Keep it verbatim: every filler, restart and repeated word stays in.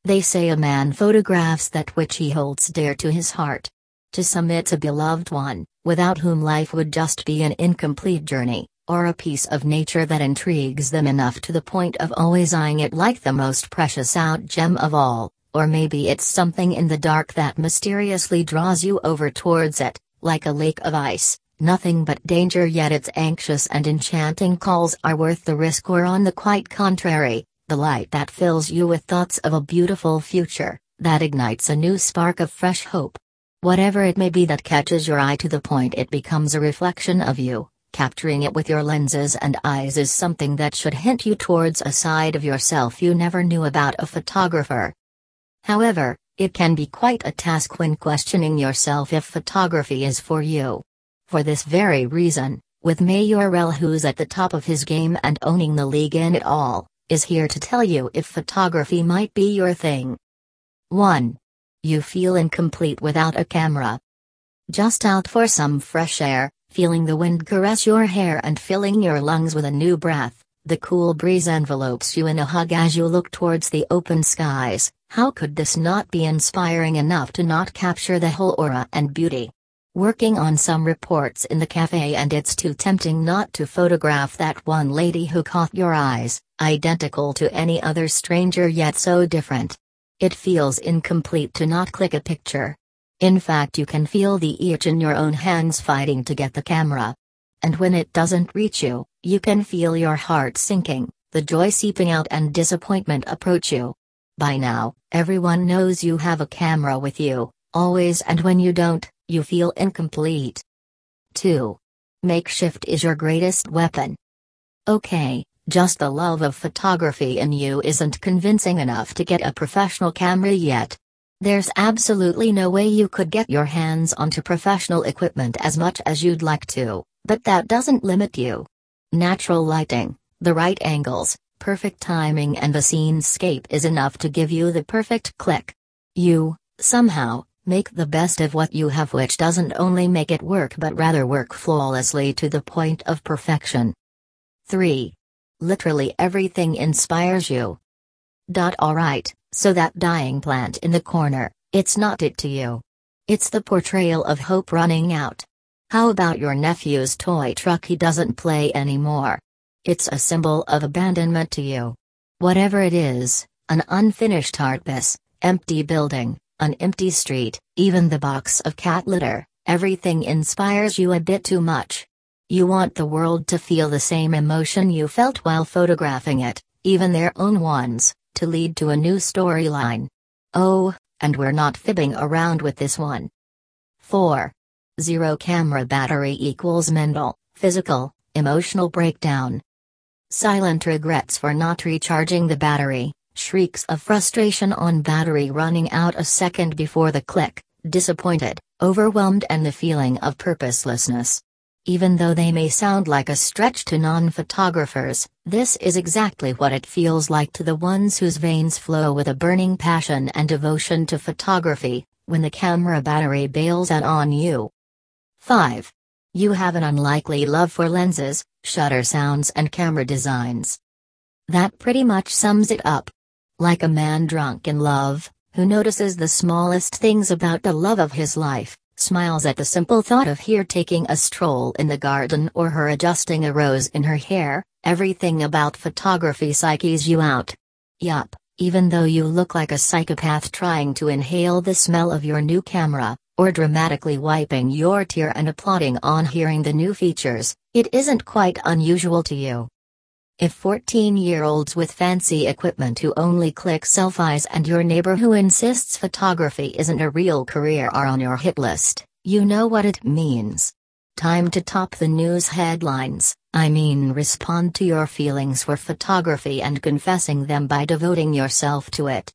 They say a man photographs that which he holds dear to his heart. To some it's a beloved one, without whom life would just be an incomplete journey, or a piece of nature that intrigues them enough to the point of always eyeing it like the most precious out gem of all, or maybe it's something in the dark that mysteriously draws you over towards it, like a lake of ice, nothing but danger yet its anxious and enchanting calls are worth the risk, or on the quite contrary, the light that fills you with thoughts of a beautiful future, that ignites a new spark of fresh hope. Whatever it may be that catches your eye to the point it becomes a reflection of you, capturing it with your lenses and eyes is something that should hint you towards a side of yourself you never knew about a photographer. However, it can be quite a task when questioning yourself if photography is for you. For this very reason, with Mayorel, who's at the top of his game and owning the league in it all, is here to tell you if photography might be your thing. one. You feel incomplete without a camera. Just out for some fresh air, feeling the wind caress your hair and filling your lungs with a new breath, the cool breeze envelopes you in a hug as you look towards the open skies. How could this not be inspiring enough to not capture the whole aura and beauty? Working on some reports in the cafe, and it's too tempting not to photograph that one lady who caught your eyes, identical to any other stranger yet so different. It feels incomplete to not click a picture. In fact, you can feel the itch in your own hands fighting to get the camera. And when it doesn't reach you, you can feel your heart sinking, the joy seeping out and disappointment approach you. By now, everyone knows you have a camera with you, always, and when you don't, you feel incomplete. two. Makeshift is your greatest weapon. Okay, just the love of photography in you isn't convincing enough to get a professional camera yet. There's absolutely no way you could get your hands onto professional equipment as much as you'd like to, but that doesn't limit you. Natural lighting, the right angles, perfect timing, and the scenescape is enough to give you the perfect click. You, somehow, make the best of what you have, which doesn't only make it work but rather work flawlessly to the point of perfection. three. Literally everything inspires you. Alright, so that dying plant in the corner, it's not it to you. It's the portrayal of hope running out. How about your nephew's toy truck he doesn't play anymore? It's a symbol of abandonment to you. Whatever it is, an unfinished art piece, empty building, an empty street, even the box of cat litter, everything inspires you a bit too much. You want the world to feel the same emotion you felt while photographing it, even their own ones, to lead to a new storyline. Oh, and we're not fibbing around with this one. four. Zero camera battery equals mental, physical, emotional breakdown. Silent regrets for not recharging the battery, shrieks of frustration on battery running out a second before the click, disappointed, overwhelmed, and the feeling of purposelessness. Even though they may sound like a stretch to non-photographers, this is exactly what it feels like to the ones whose veins flow with a burning passion and devotion to photography, when the camera battery bails out on you. five. You have an unlikely love for lenses, shutter sounds, and camera designs. That pretty much sums it up. Like a man drunk in love, who notices the smallest things about the love of his life, smiles at the simple thought of her taking a stroll in the garden or her adjusting a rose in her hair, everything about photography psyches you out. Yup, even though you look like a psychopath trying to inhale the smell of your new camera, or dramatically wiping your tear and applauding on hearing the new features, it isn't quite unusual to you. If fourteen-year-olds with fancy equipment who only click selfies and your neighbor who insists photography isn't a real career are on your hit list, you know what it means. Time to top the news headlines, I mean respond to your feelings for photography and confessing them by devoting yourself to it.